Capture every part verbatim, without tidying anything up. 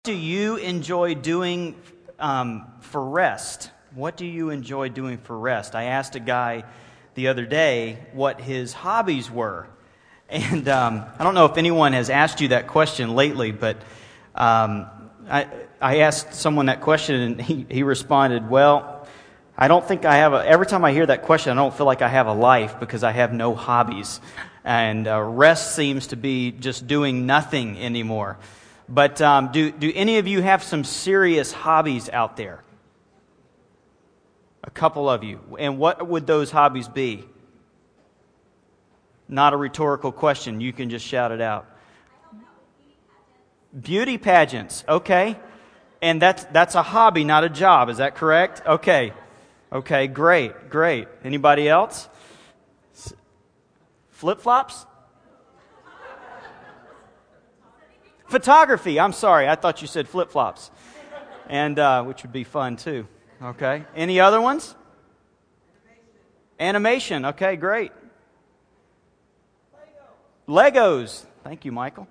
do you enjoy doing um, for rest? What do you enjoy doing for rest? I asked a guy the other day what his hobbies were. And um, I don't know if anyone has asked you that question lately, but um, I, I asked someone that question, and he, he responded, well, I don't think I have a, every time I hear that question, I don't feel like I have a life because I have no hobbies. And uh, rest seems to be just doing nothing anymore. But um, do, do any of you have some serious hobbies out there? A couple of you. And what would those hobbies be? Not a rhetorical question. You can just shout it out. Beauty pageants. Okay. And that's that's a hobby, not a job. Is that correct? Okay. Okay, great, great. Anybody else? Flip-flops? Photography. I'm sorry. I thought you said flip-flops. And uh, which would be fun too. Okay. Any other ones? Animation. Animation. Okay, great. Legos. Thank you, Michael.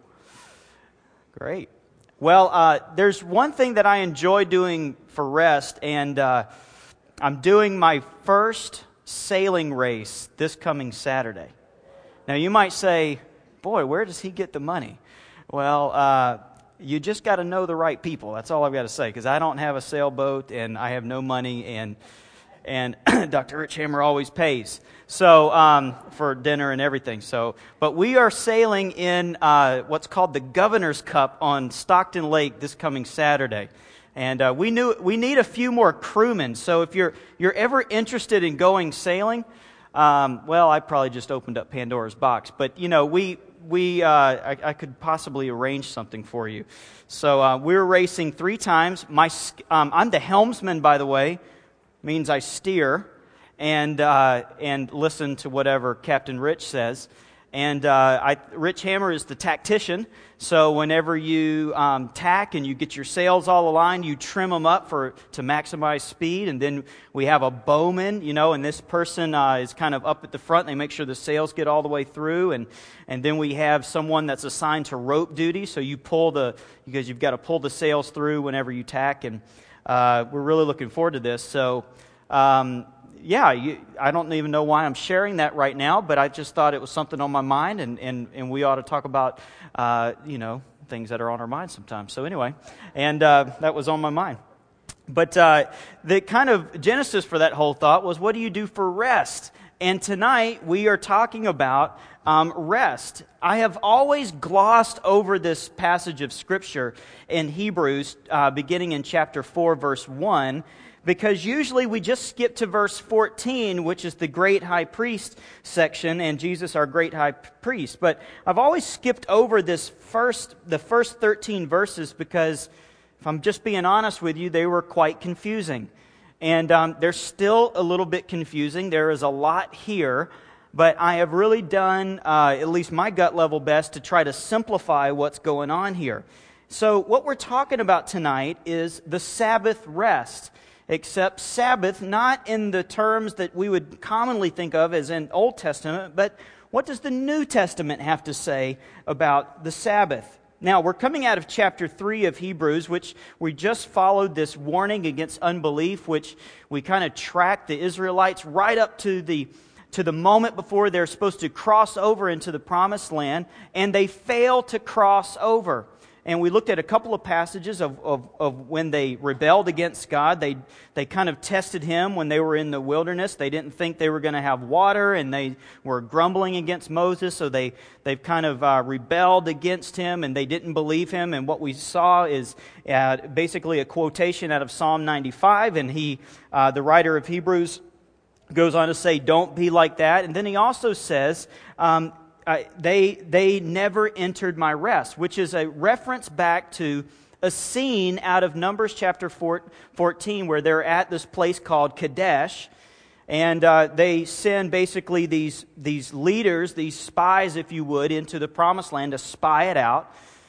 Great. Well, uh, there's one thing that I enjoy doing for rest, and uh, I'm doing my first sailing race this coming Saturday. Now, you might say, boy, where does he get the money? Well, uh, you just got to know the right people. That's all I've got to say, because I don't have a sailboat, and I have no money, and and Doctor Rich Hammer always pays so um, for dinner and everything. So, but we are sailing in uh, what's called the Governor's Cup on Stockton Lake this coming Saturday, and uh, we knew we need a few more crewmen. So, if you're you're ever interested in going sailing, um, well, I probably just opened up Pandora's box, but you know we. We, uh, I, I could possibly arrange something for you. So uh, we're racing three times. My, um, I'm the helmsman, by the way, means I steer and uh, and listen to whatever Captain Rich says. And uh, I, Rich Hammer is the tactician. So whenever you um, tack and you get your sails all aligned, you trim them up for to maximize speed. And then we have a bowman, you know, and this person uh, is kind of up at the front. They make sure the sails get all the way through. And, and then we have someone that's assigned to rope duty. So you pull the, because you've got to pull the sails through whenever you tack. And uh, we're really looking forward to this. So, um, yeah, you, I don't even know why I'm sharing that right now, but I just thought it was something on my mind, and, and, and we ought to talk about, uh, you know, things that are on our minds sometimes. So anyway, and uh, that was on my mind. But uh, the kind of genesis for that whole thought was, what do you do for rest? And tonight we are talking about um, rest. I have always glossed over this passage of Scripture in Hebrews, uh, beginning in chapter four, verse one, because usually we just skip to verse fourteen, which is the great high priest section, and Jesus our great high priest. But I've always skipped over this first, the first thirteen verses, because if I'm just being honest with you, they were quite confusing. And um, they're still a little bit confusing. There is a lot here, but I have really done, uh, at least my gut level best, to try to simplify what's going on here. So what we're talking about tonight is the Sabbath rest. Except Sabbath, not in the terms that we would commonly think of as in Old Testament, but what does the New Testament have to say about the Sabbath? Now, we're coming out of chapter three of Hebrews, which we just followed this warning against unbelief, which we kind of tracked the Israelites right up to the to the moment before they're supposed to cross over into the Promised Land, and they fail to cross over. And we looked at a couple of passages of, of, of when they rebelled against God. They they kind of tested Him when they were in the wilderness. They didn't think they were going to have water, and they were grumbling against Moses. So they, they've kind of uh, rebelled against Him, and they didn't believe Him. And what we saw is uh, basically a quotation out of Psalm ninety-five. And he, uh, the writer of Hebrews, goes on to say, don't be like that. And then he also says, um, Uh, they they never entered my rest, which is a reference back to a scene out of Numbers chapter fourteen, where they're at this place called Kadesh, and uh, they send basically these these leaders, these spies, if you would, into the Promised Land to spy it out.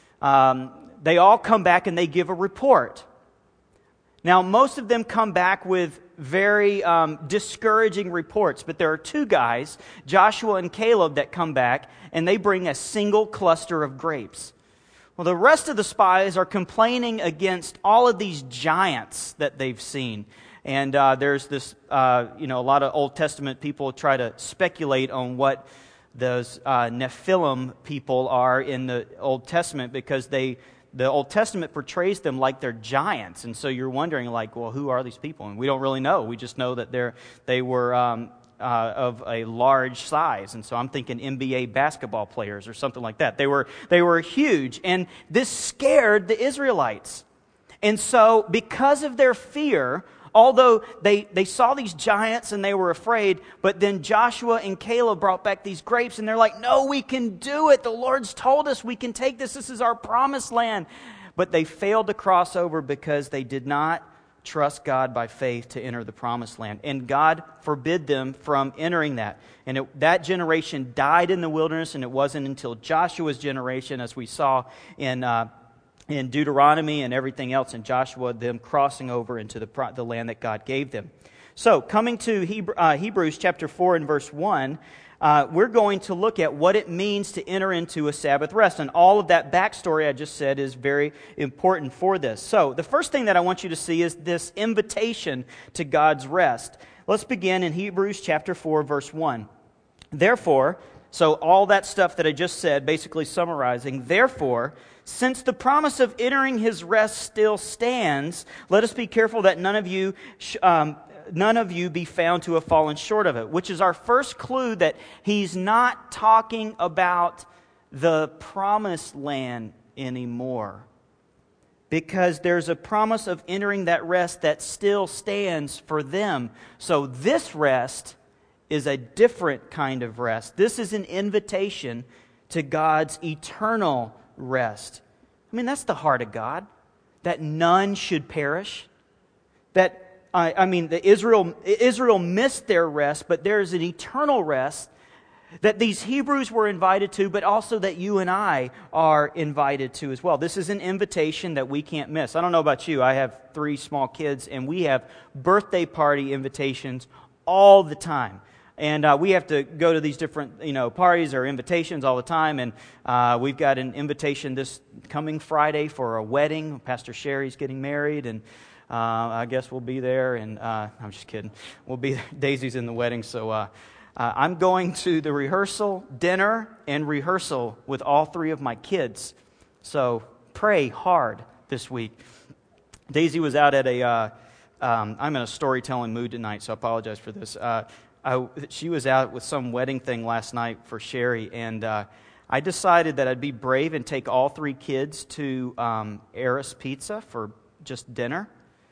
Um, they all come back and they give a report. Now, most of them come back with very um, discouraging reports, but there are two guys, Joshua and Caleb, that come back, and they bring a single cluster of grapes. Well, the rest of the spies are complaining against all of these giants that they've seen. And uh, there's this, uh, you know, a lot of Old Testament people try to speculate on what those uh, Nephilim people are in the Old Testament, because they, the Old Testament portrays them like they're giants. And so you're wondering, like, well, who are these people? And we don't really know. We just know that they're they were um, uh, of a large size. And so I'm thinking N B A basketball players or something like that. They were they were huge, and this scared the Israelites. And so because of their fear, although they, they saw these giants and they were afraid, but then Joshua and Caleb brought back these grapes and they're like, no, we can do it. The Lord's told us we can take this. This is our promised land. But they failed to cross over because they did not trust God by faith to enter the promised land. And God forbid them from entering that. And it, that generation died in the wilderness, and it wasn't until Joshua's generation, as we saw in uh, in Deuteronomy and everything else in Joshua, them crossing over into the, the land that God gave them. So, coming to Hebrew, uh, Hebrews chapter four and verse one, uh, we're going to look at what it means to enter into a Sabbath rest. And all of that backstory I just said is very important for this. So, the first thing that I want you to see is this invitation to God's rest. Let's begin in Hebrews chapter four, verse one. Therefore, so all that stuff that I just said, basically summarizing, therefore, since the promise of entering his rest still stands, let us be careful that none of you um, none of you be found to have fallen short of it, which is our first clue that he's not talking about the promised land anymore. Because there's a promise of entering that rest that still stands for them. So this rest is a different kind of rest. This is an invitation to God's eternal rest. I mean, that's the heart of God, that none should perish. That, I, I mean, the Israel, Israel missed their rest, but there is an eternal rest that these Hebrews were invited to, but also that you and I are invited to as well. This is an invitation that we can't miss. I don't know about you. I have three small kids, and we have birthday party invitations all the time. And uh, we have to go to these different, you know, parties or invitations all the time. And uh, we've got an invitation this coming Friday for a wedding. Pastor Sherry's getting married, and uh, I guess we'll be there. And uh, I'm just kidding. We'll be there. Daisy's in the wedding, so uh, uh, I'm going to the rehearsal, dinner, and rehearsal with all three of my kids. So pray hard this week. Daisy was out at a. Uh, um, I'm in a storytelling mood tonight, so I apologize for this. Uh, I, she was out with some wedding thing last night for Sherry, and uh, I decided that I'd be brave and take all three kids to um, Eris Pizza for just dinner.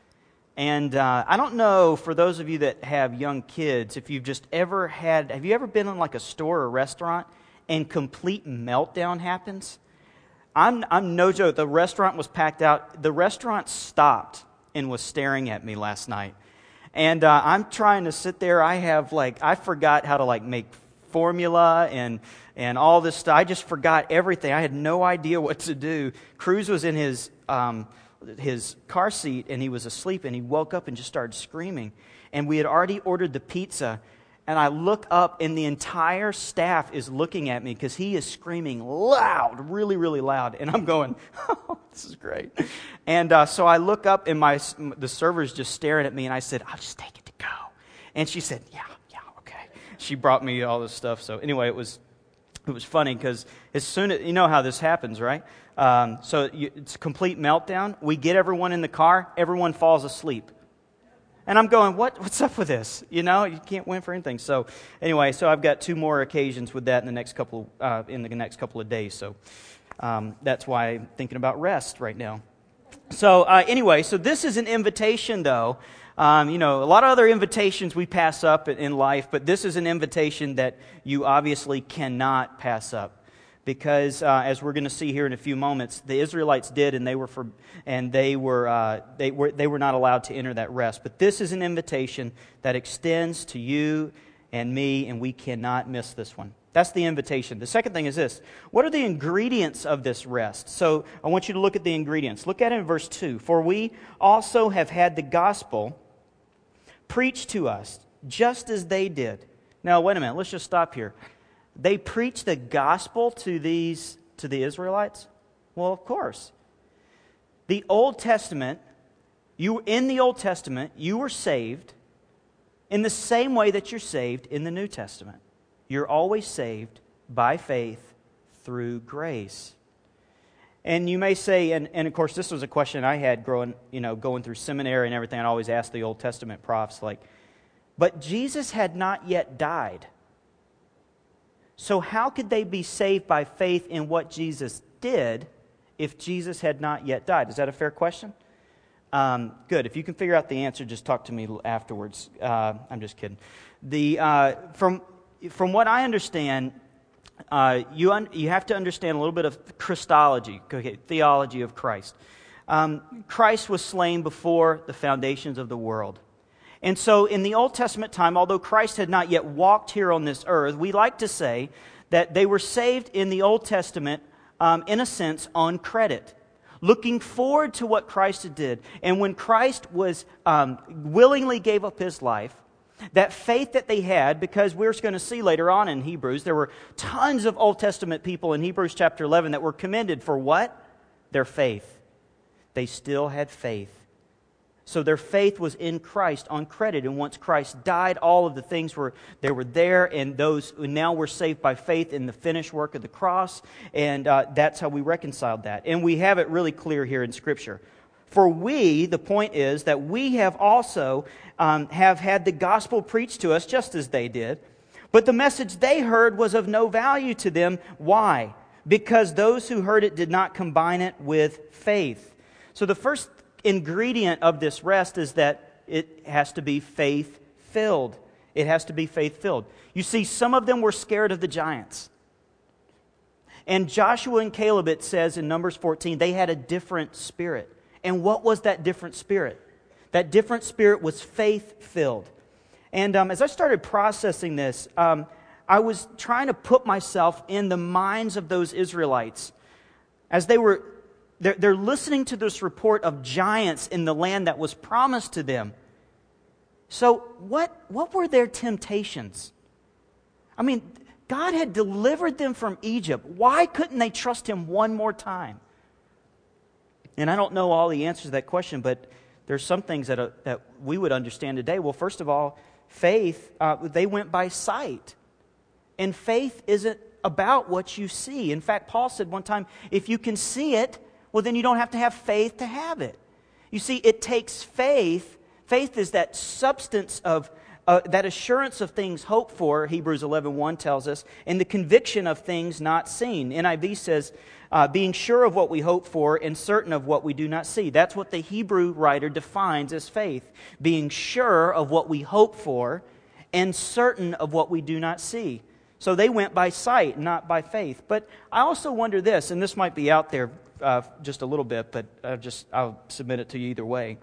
And uh, I don't know, for those of you that have young kids, if you've just ever had, have you ever been in like a store or restaurant and complete meltdown happens? I'm, I'm no joke. The restaurant was packed out. The restaurant stopped and was staring at me last night. And uh, I'm trying to sit there. I have like, I forgot how to like make formula and and all this stuff. I just forgot everything. I had no idea what to do. Cruz was in his um, his car seat and he was asleep, and he woke up and just started screaming. And we had already ordered the pizza. And I look up, and the entire staff is looking at me because he is screaming loud, really, really loud. And I'm going, oh, this is great. And uh, so I look up, and my the server's just staring at me, and I said, I'll just take it to go. And she said, yeah, yeah, okay. She brought me all this stuff. So anyway, it was it was funny because as soon as, you know how this happens, right? Um, so you, it's a complete meltdown. We get everyone in the car. Everyone falls asleep. And I'm going, what? What's up with this? You know, you can't win for anything. So anyway, so I've got two more occasions with that in the next couple uh, in the next couple of days. So um, that's why I'm thinking about rest right now. So uh, anyway, so this is an invitation, though. Um, you know, a lot of other invitations we pass up in life, but this is an invitation that you obviously cannot pass up. Because uh, as we're going to see here in a few moments, the Israelites did, and they were for, and they were uh, they were they were not allowed to enter that rest. But this is an invitation that extends to you and me, and we cannot miss this one. That's the invitation. The second thing is this: what are the ingredients of this rest? So I want you to look at the ingredients. Look at it in verse two. For we also have had the gospel preached to us, just as they did. Now wait a minute. Let's just stop here. They preached the gospel to these to the Israelites? Well, of course. The Old Testament, you in the Old Testament, you were saved in the same way that you're saved in the New Testament. You're always saved by faith through grace. And you may say, and, and of course this was a question I had growing, you know, going through seminary and everything. I'd always ask the Old Testament profs, like, but Jesus had not yet died. So how could they be saved by faith in what Jesus did if Jesus had not yet died? Is that a fair question? Um, good. If you can figure out the answer, just talk to me afterwards. Uh, I'm just kidding. The uh, from from what I understand, uh, you un- you have to understand a little bit of Christology, okay, theology of Christ. Um, Christ was slain before the foundations of the world. And so in the Old Testament time, although Christ had not yet walked here on this earth, we like to say that they were saved in the Old Testament, um, in a sense, on credit, looking forward to what Christ did. And when Christ was um, willingly gave up his life, that faith that they had, because we're going to see later on in Hebrews, there were tons of Old Testament people in Hebrews chapter eleven that were commended for what? Their faith. They still had faith. So their faith was in Christ on credit. And once Christ died, all of the things were, they were there. And those who now were saved by faith in the finished work of the cross. And uh, that's how we reconciled that. And we have it really clear here in Scripture. For we, the point is that we have also um, have had the gospel preached to us just as they did. But the message they heard was of no value to them. Why? Because those who heard it did not combine it with faith. So the first ingredient of this rest is that it has to be faith-filled. It has to be faith-filled. You see, some of them were scared of the giants. And Joshua and Caleb, it says in Numbers fourteen, they had a different spirit. And what was that different spirit? That different spirit was faith-filled. And um, as I started processing this, um, I was trying to put myself in the minds of those Israelites as they were They're, they're listening to this report of giants in the land that was promised to them. So what, what were their temptations? I mean, God had delivered them from Egypt. Why couldn't they trust Him one more time? And I don't know all the answers to that question, but there's some things that, uh, that we would understand today. Well, first of all, faith, uh, they went by sight. And faith isn't about what you see. In fact, Paul said one time, if you can see it, well, then you don't have to have faith to have it. You see, it takes faith. Faith is that substance of, uh, that assurance of things hoped for, Hebrews eleven one tells us, and the conviction of things not seen. N I V says, uh, being sure of what we hope for and certain of what we do not see. That's what the Hebrew writer defines as faith. Being sure of what we hope for and certain of what we do not see. So they went by sight, not by faith. But I also wonder this, and this might be out there Uh, just a little bit, but I'll just I'll submit it to you either way.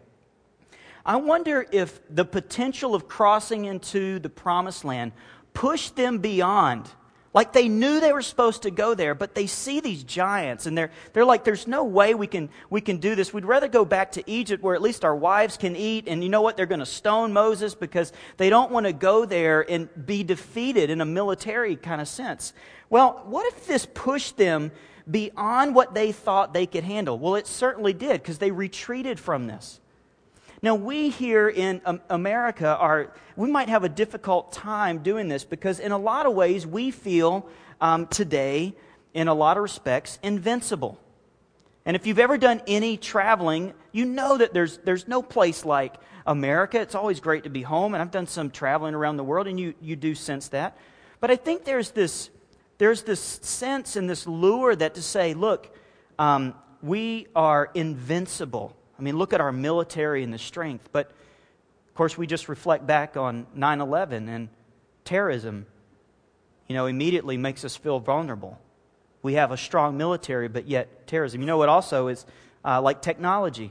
I wonder if the potential of crossing into the promised land pushed them beyond. Like they knew they were supposed to go there, but they see these giants, and they're they're like, "There's no way we can we can do this. We'd rather go back to Egypt, where at least our wives can eat." And you know what? They're going to stone Moses because they don't want to go there and be defeated in a military kind of sense. Well, what if this pushed them beyond what they thought they could handle? Well, it certainly did, because they retreated from this. Now, we here in um, America are, we might have a difficult time doing this, because in a lot of ways we feel um, today, in a lot of respects, invincible. And if you've ever done any traveling, you know that there's there's no place like America. It's always great to be home, and I've done some traveling around the world, and you, you do sense that. But I think there's this There's this sense and this lure that to say, look, um, we are invincible. I mean, look at our military and the strength. But, of course, we just reflect back on nine eleven, and terrorism, you know, immediately makes us feel vulnerable. We have a strong military, but yet terrorism. You know what also is uh, like technology.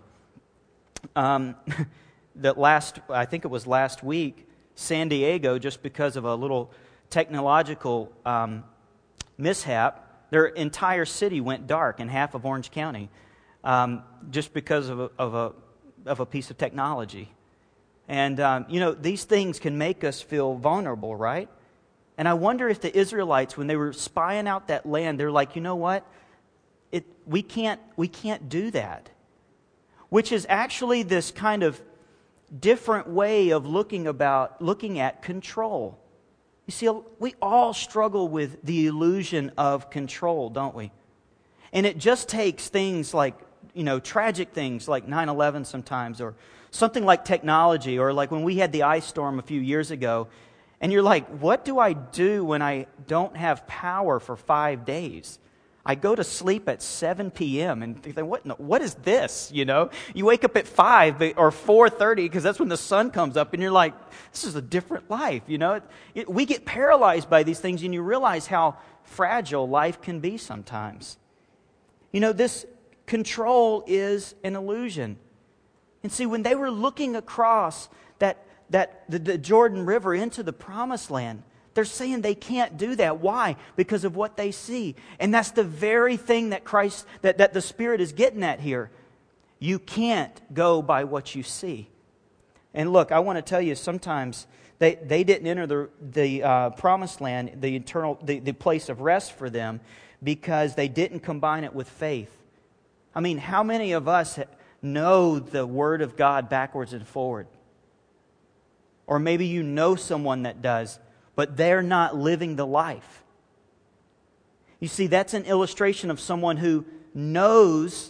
Um, that last, I think it was last week, San Diego, just because of a little technological um mishap, their entire city went dark in half of Orange County, um, just because of a, of a of a piece of technology. And um, you know, these things can make us feel vulnerable, right? And I wonder if the Israelites, when they were spying out that land, they're like, you know what? it, we can't, we can't do that. Which is actually this kind of different way of looking about, looking at control. You see, we all struggle with the illusion of control, don't we? And it just takes things like, you know, tragic things like nine eleven sometimes, or something like technology, or like when we had the ice storm a few years ago, and you're like, what do I do when I don't have power for five days? I go to sleep at seven p.m. and think, what, no, what is this, you know? You wake up at five or four thirty because that's when the sun comes up, and you're like, this is a different life, you know? It, it, we get paralyzed by these things, and you realize how fragile life can be sometimes. You know, this control is an illusion. And see, when they were looking across that, that the, the Jordan River into the Promised Land, they're saying they can't do that. Why? Because of what they see. And that's the very thing that Christ, that, that the Spirit is getting at here. You can't go by what you see. And look, I want to tell you, sometimes they, they didn't enter the, the uh, Promised Land, the eternal, the, the place of rest for them, because they didn't combine it with faith. I mean, how many of us know the Word of God backwards and forward? Or maybe you know someone that does, but they're not living the life. You see, that's an illustration of someone who knows.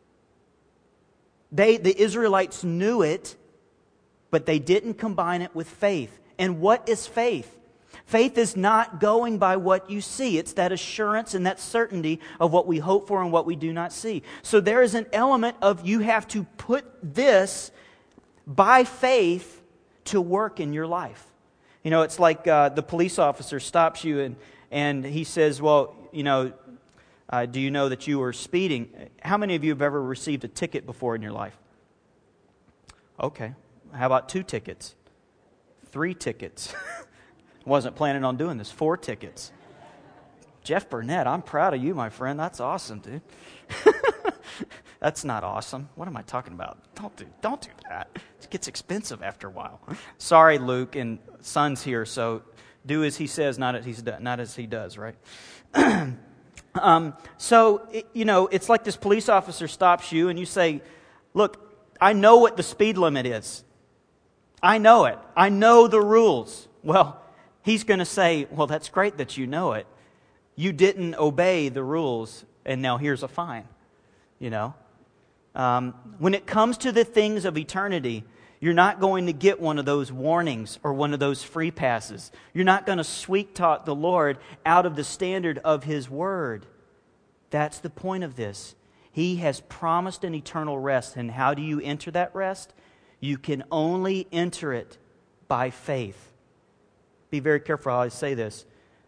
They, the Israelites knew it, but they didn't combine it with faith. And what is faith? Faith is not going by what you see. It's that assurance and that certainty of what we hope for and what we do not see. So there is an element of you have to put this by faith to work in your life. You know, it's like uh, the police officer stops you and, and he says, well, you know, uh, do you know that you were speeding? How many of you have ever received a ticket before in your life? Okay. How about two tickets? Three tickets. Wasn't planning on doing this. Four tickets. Jeff Burnett, I'm proud of you, my friend. That's awesome, dude. That's not awesome. What am I talking about? Don't do, don't do that. It gets expensive after a while. Sorry, Luke, and son's here, so do as he says, not as, he's, not as he does, right? um, so, it, you know, it's like this police officer stops you and you say, look, I know what the speed limit is. I know it. I know the rules. Well, he's going to say, well, that's great that you know it. You didn't obey the rules, and now here's a fine. You know? Um, when it comes to the things of eternity, you're not going to get one of those warnings or one of those free passes. You're not going to sweet talk the Lord out of the standard of His Word. That's the point of this. He has promised an eternal rest. And how do you enter that rest? You can only enter it by faith. Be very careful how I say this.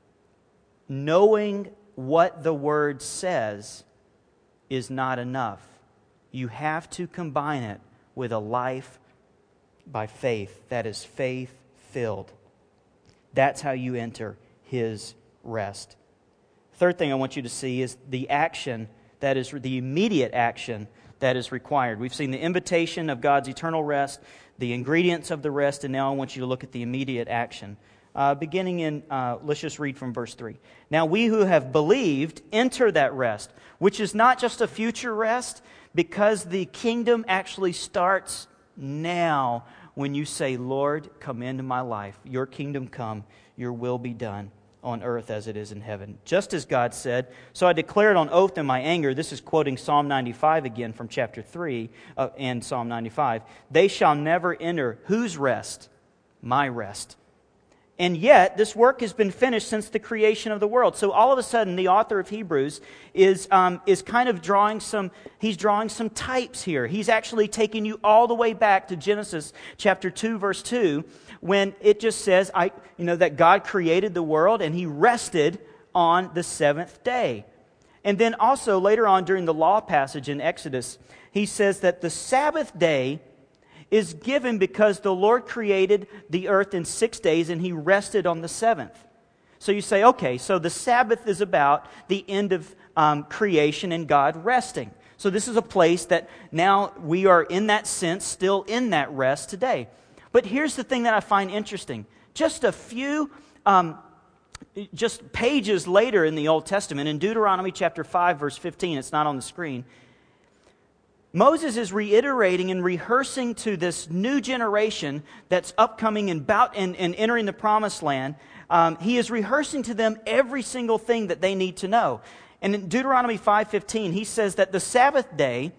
Knowing what the Word says is not enough. You have to combine it with a life by faith that is faith-filled. That's how you enter His rest. Third thing I want you to see is the action that is the immediate action that is required. We've seen the invitation of God's eternal rest, the ingredients of the rest, and now I want you to look at the immediate action. Uh, beginning in, uh, let's just read from verse three. Now we who have believed enter that rest, which is not just a future rest, because the kingdom actually starts now when you say, Lord, come into my life. Your kingdom come, your will be done on earth as it is in heaven. Just as God said, so I declared on oath in my anger, this is quoting Psalm ninety-five again from chapter three uh, and Psalm ninety-five, they shall never enter whose rest? My rest. And yet, this work has been finished since the creation of the world. So all of a sudden, the author of Hebrews is um, is kind of drawing some, he's drawing some types here. He's actually taking you all the way back to Genesis chapter two, verse two, when it just says, I, you know, that God created the world and He rested on the seventh day. And then also later on during the law passage in Exodus, he says that the Sabbath day is given because the Lord created the earth in six days and He rested on the seventh. So you say, okay, so the Sabbath is about the end of um, creation and God resting. So this is a place that now we are in that sense still in that rest today. But here's the thing that I find interesting. Just a few, um, just pages later in the Old Testament, in Deuteronomy chapter five, verse fifteen, it's not on the screen, Moses is reiterating and rehearsing to this new generation that's upcoming and, about, and, and entering the promised land. Um, he is rehearsing to them every single thing that they need to know. And in Deuteronomy five fifteen, he says that the Sabbath day,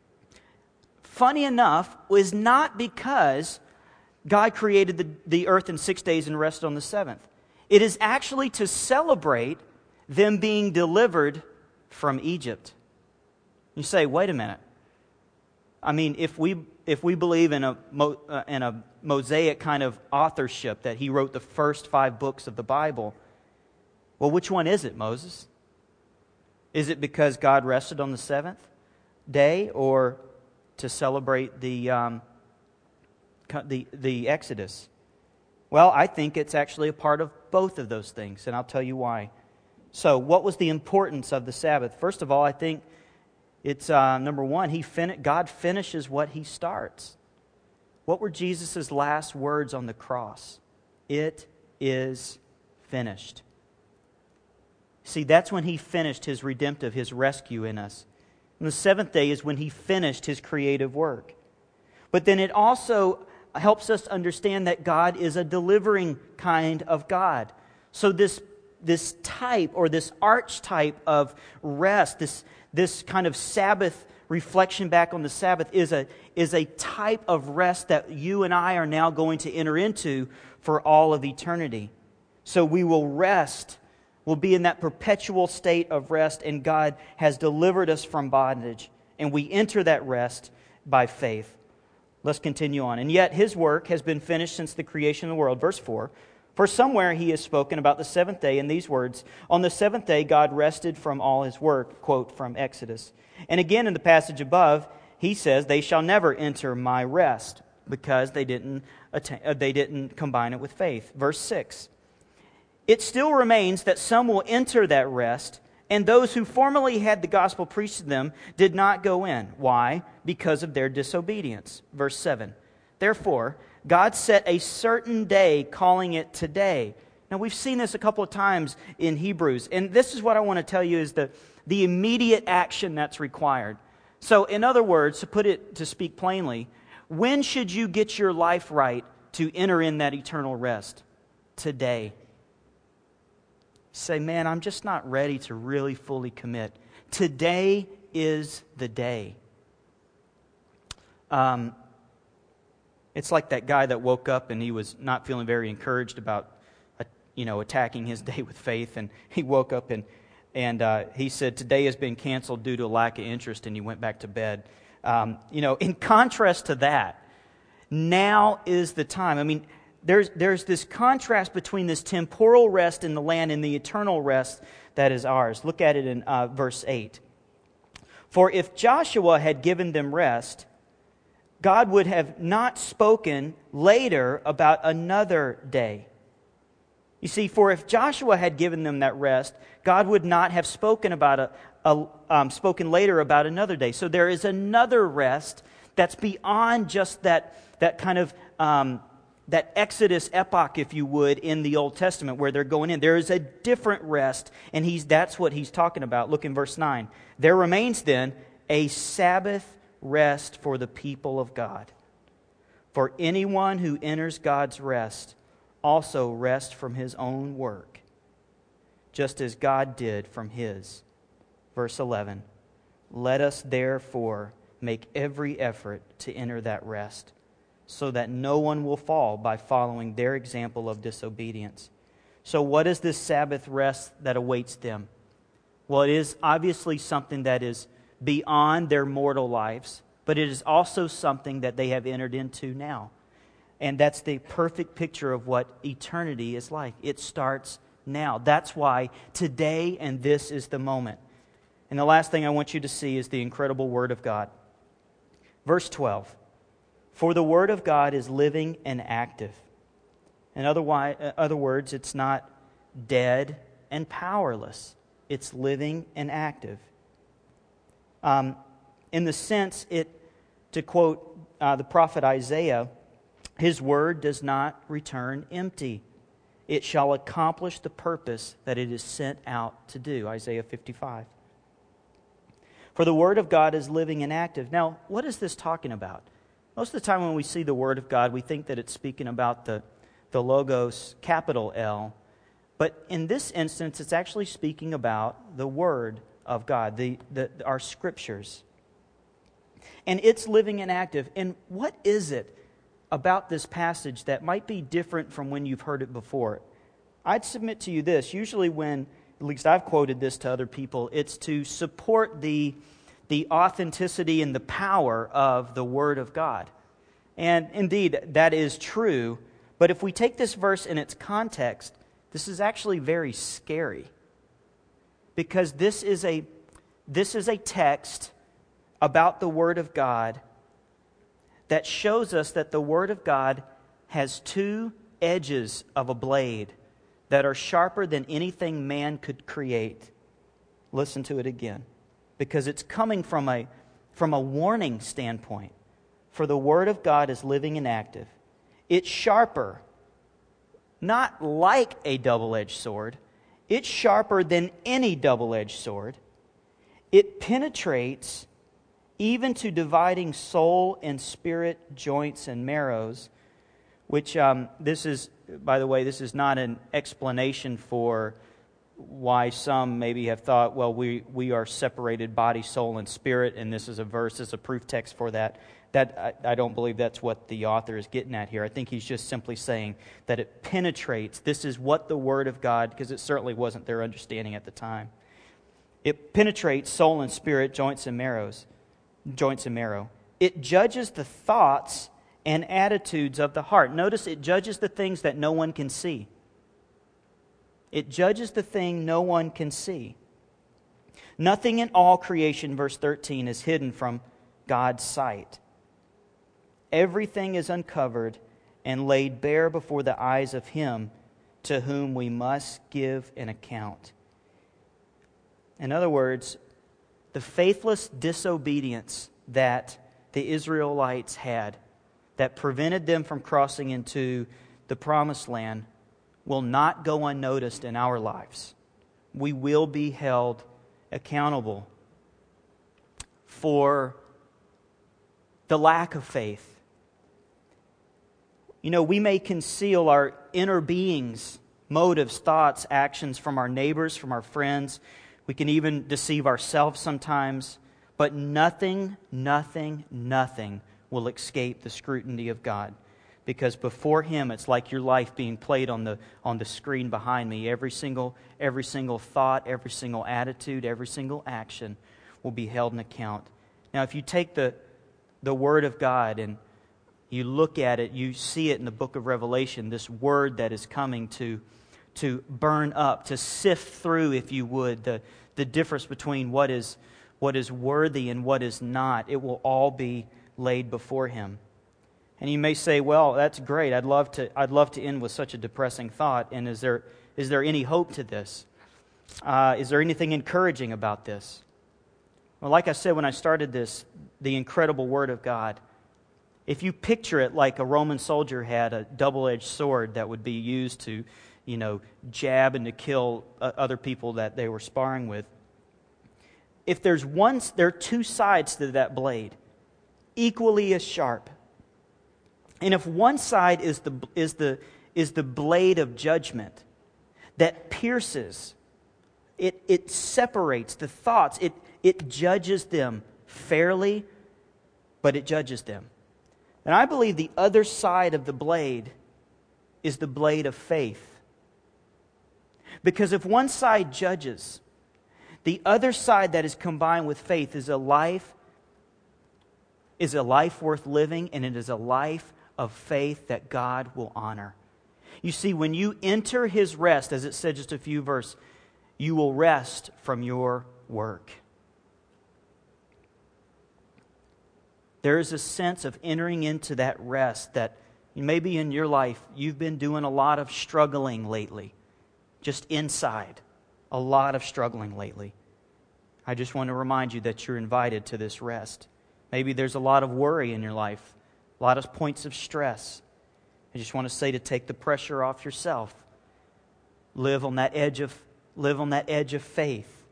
funny enough, was not because God created the, the earth in six days and rested on the seventh. It is actually to celebrate them being delivered from Egypt. You say, wait a minute. I mean, if we if we believe in a uh, in a Mosaic kind of authorship that he wrote the first five books of the Bible, well, which one is it, Moses? Is it because God rested on the seventh day, or to celebrate the um, the the Exodus? Well, I think it's actually a part of both of those things, and I'll tell you why. So, what was the importance of the Sabbath? First of all, I think it's, uh, number one, he fin- God finishes what he starts. What were Jesus' last words on the cross? It is finished. See, that's when he finished his redemptive, his rescue in us. And the seventh day is when he finished his creative work. But then it also helps us understand that God is a delivering kind of God. So this, this type, or this archetype of rest, this This kind of Sabbath reflection back on the Sabbath is a, is a type of rest that you and I are now going to enter into for all of eternity. So we will rest, we'll be in that perpetual state of rest, and God has delivered us from bondage. And we enter that rest by faith. Let's continue on. And yet his work has been finished since the creation of the world. Verse four. For somewhere he has spoken about the seventh day in these words, on the seventh day God rested from all his work, quote from Exodus. And again in the passage above, he says, they shall never enter my rest, because they didn't attain, uh, they didn't combine it with faith. Verse six. It still remains that some will enter that rest, and those who formerly had the gospel preached to them did not go in. Why? Because of their disobedience. Verse seven. Therefore, God set a certain day, calling it today. Now, we've seen this a couple of times in Hebrews, and this is what I want to tell you is the, the immediate action that's required. So, in other words, to put it, to speak plainly, when should you get your life right to enter in that eternal rest? Today. Say, man, I'm just not ready to really fully commit. Today is the day. Um... It's like that guy that woke up and he was not feeling very encouraged about, uh, you know, attacking his day with faith. And he woke up and and uh, he said, today has been canceled due to a lack of interest, and he went back to bed. Um, you know, in contrast to that, now is the time. I mean, there's there's this contrast between this temporal rest in the land and the eternal rest that is ours. Look at it in uh, verse eight. For if Joshua had given them rest, God would have not spoken later about another day. You see, for if Joshua had given them that rest, God would not have spoken about a, a um, spoken later about another day. So there is another rest that's beyond just that that kind of um, that Exodus epoch, if you would, in the Old Testament where they're going in. There is a different rest, and he's that's what he's talking about. Look in verse nine. There remains then a Sabbath rest for the people of God. For anyone who enters God's rest also rests from his own work, just as God did from his. Verse eleven. Let us therefore make every effort to enter that rest, so that no one will fall by following their example of disobedience. So what is this Sabbath rest that awaits them? Well, it is obviously something that is beyond their mortal lives, but it is also something that they have entered into now. And that's the perfect picture of what eternity is like. It starts now. That's why today and this is the moment. And the last thing I want you to see is the incredible Word of God. Verse twelve. For the Word of God is living and active. In other, other words, it's not dead and powerless. It's living and active. Um, in the sense, it, to quote uh, the prophet Isaiah, his word does not return empty. it shall accomplish the purpose that it is sent out to do. Isaiah fifty-five. For the Word of God is living and active. Now, what is this talking about? Most of the time when we see the Word of God, we think that it's speaking about the, the Logos, capital L. But in this instance, it's actually speaking about the Word of God, the, the our Scriptures. And it's living and active. And what is it about this passage that might be different from when you've heard it before? I'd submit to you this. Usually when, at least I've quoted this to other people, it's to support the, the authenticity and the power of the Word of God. And indeed, that is true. But if we take this verse in its context, this is actually very scary. Because this is a, this is a text about the Word of God that shows us that the Word of God has two edges of a blade that are sharper than anything man could create. Listen to it again, because it's coming from a, from a warning standpoint. For the Word of God is living and active. It's sharper, not like a double-edged sword. It's sharper than any double-edged sword. It penetrates even to dividing soul and spirit, joints and marrows, which um, this is, by the way, this is not an explanation for why some maybe have thought, well, we, we are separated body, soul, and spirit, and this is a verse, is a proof text for that. That I, I don't believe that's what the author is getting at here. I think he's just simply saying that it penetrates. This is what the Word of God, because it certainly wasn't their understanding at the time. It penetrates soul and spirit, joints and marrows. joints and marrow. It judges the thoughts and attitudes of the heart. Notice it judges the things that no one can see. It judges the thing no one can see. Nothing in all creation, verse thirteen, is hidden from God's sight. Everything is uncovered and laid bare before the eyes of Him to whom we must give an account. In other words, the faithless disobedience that the Israelites had that prevented them from crossing into the promised land will not go unnoticed in our lives. We will be held accountable for the lack of faith. You know, we may conceal our inner beings, motives, thoughts, actions from our neighbors, from our friends. We can even deceive ourselves sometimes. But nothing, nothing, nothing will escape the scrutiny of God. Because before Him, it's like your life being played on the on the screen behind me. Every single, every single thought, every single attitude, every single action will be held in account. Now, if you take the, the Word of God and you look at it, you see it in the book of Revelation, this Word that is coming to, to burn up, to sift through, if you would, the, the difference between what is, what is worthy and what is not. It will all be laid before Him. And you may say, well, that's great. I'd love to I'd love to end with such a depressing thought. And is there is there any hope to this? Uh, is there anything encouraging about this? Well, like I said when I started this, the incredible Word of God, if you picture it like a Roman soldier had a double-edged sword that would be used to, you know, jab and to kill uh, other people that they were sparring with. If there's one, there are two sides to that blade, equally as sharp. And if one side is the is the is the blade of judgment that pierces, it it separates the thoughts, it it judges them fairly, but it judges them. And I believe the other side of the blade is the blade of faith. Because if one side judges, the other side that is combined with faith is a life is a life worth living, and it is a life of faith that God will honor. You see, when you enter His rest, as it said just a few verses, you will rest from your work. There is a sense of entering into that rest that maybe in your life you've been doing a lot of struggling lately, just inside, a lot of struggling lately. I just want to remind you that you're invited to this rest. Maybe there's a lot of worry in your life, a lot of points of stress. I just want to say to take the pressure off yourself live on that edge of live on that edge of faith.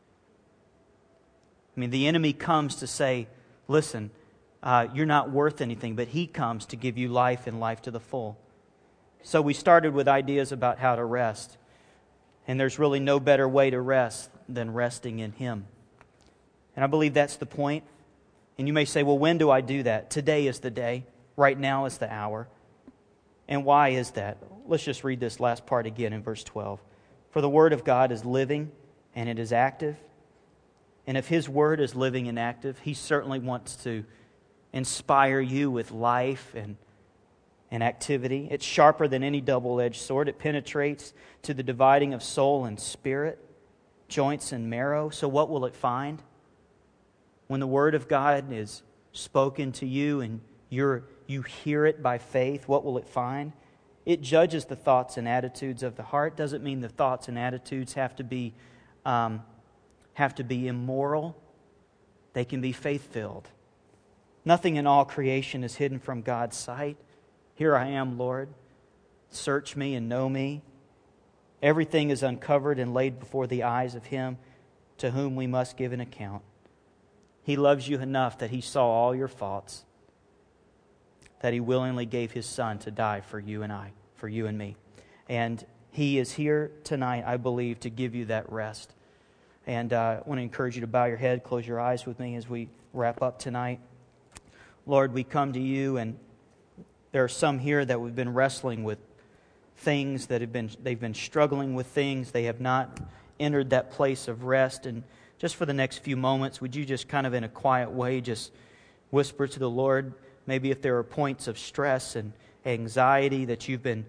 I mean, the enemy comes to say, listen, uh, you're not worth anything, but he comes to give you life and life to the full. So we started with ideas about how to rest. And there's really no better way to rest than resting in Him. And I believe that's the point. And you may say, well, when do I do that? Today is the day. Right now is the hour. And why is that? Let's just read this last part again in verse twelve. For the Word of God is living and it is active. And if His Word is living and active, He certainly wants to inspire you with life and and activity. It's sharper than any double-edged sword. It penetrates to the dividing of soul and spirit, joints and marrow. So what will it find? When the Word of God is spoken to you and you're, you hear it by faith, what will it find? It judges the thoughts and attitudes of the heart. Doesn't mean the thoughts and attitudes have to be, um, have to be immoral. They can be faith-filled. Nothing in all creation is hidden from God's sight. Here I am, Lord. Search me and know me. Everything is uncovered and laid before the eyes of Him to whom we must give an account. He loves you enough that He saw all your faults, that He willingly gave His Son to die for you and I, for you and me. And He is here tonight, I believe, to give you that rest. And uh, I want to encourage you to bow your head, close your eyes with me as we wrap up tonight. Lord, we come to you, and there are some here that we've been wrestling with things that have been, they've been struggling with things. They have not entered that place of rest. And just for the next few moments, would you just kind of in a quiet way just whisper to the Lord, maybe if there are points of stress and anxiety that you've been,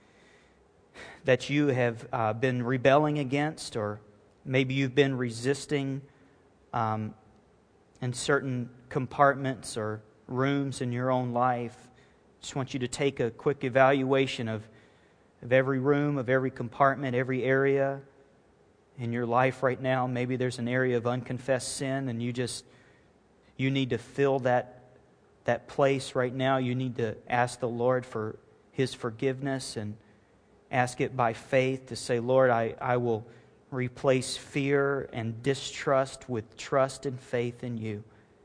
that you have uh, been rebelling against, or maybe you've been resisting um, in certain compartments or rooms in your own life. Just want you to take a quick evaluation of, of every room, of every compartment, every area in your life right now. Maybe there's an area of unconfessed sin and you just, you need to fill that, that place right now. You need to ask the Lord for His forgiveness and ask it by faith to say, Lord, I, I will replace fear and distrust with trust and faith in You.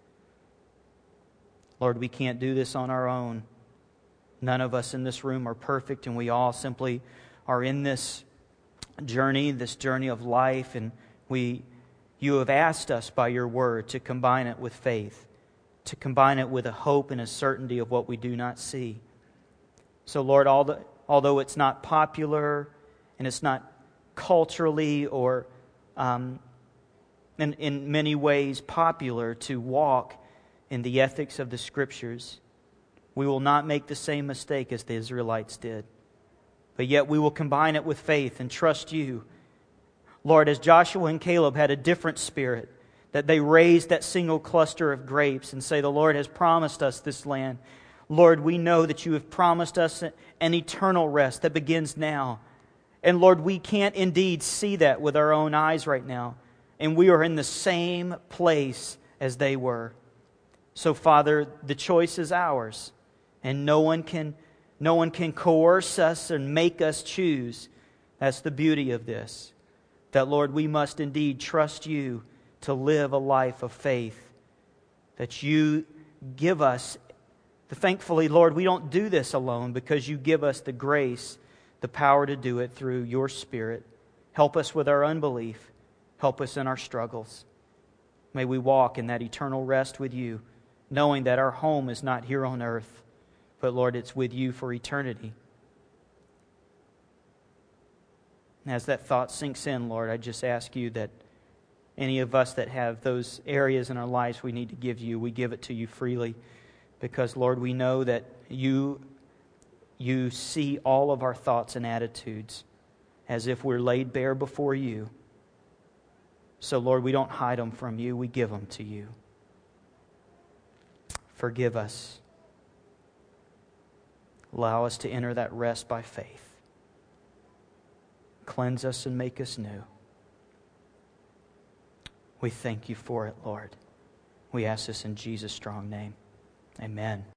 Lord, we can't do this on our own. None of us in this room are perfect, and we all simply are in this journey, this journey of life, and we, You have asked us by Your Word to combine it with faith, to combine it with a hope and a certainty of what we do not see. So, Lord, although it's not popular and it's not culturally or um, in, in many ways popular to walk in the ethics of the Scriptures, we will not make the same mistake as the Israelites did. But yet we will combine it with faith and trust You. Lord, as Joshua and Caleb had a different spirit, that they raised that single cluster of grapes and say, the Lord has promised us this land. Lord, we know that You have promised us an eternal rest that begins now. And Lord, we can't indeed see that with our own eyes right now. And we are in the same place as they were. So, Father, the choice is ours. And no one can, no one can coerce us and make us choose. That's the beauty of this. That, Lord, we must indeed trust You to live a life of faith. That You give us, thankfully, Lord, we don't do this alone because You give us the grace, the power to do it through Your Spirit. Help us with our unbelief. Help us in our struggles. May we walk in that eternal rest with You, knowing that our home is not here on earth, but Lord, it's with You for eternity. And as that thought sinks in, Lord, I just ask You that any of us that have those areas in our lives we need to give You, we give it to You freely. Because, Lord, we know that You, you see all of our thoughts and attitudes as if we're laid bare before You. So, Lord, we don't hide them from You, we give them to You. Forgive us. Allow us to enter that rest by faith. Cleanse us and make us new. We thank You for it, Lord. We ask this in Jesus' strong name. Amen.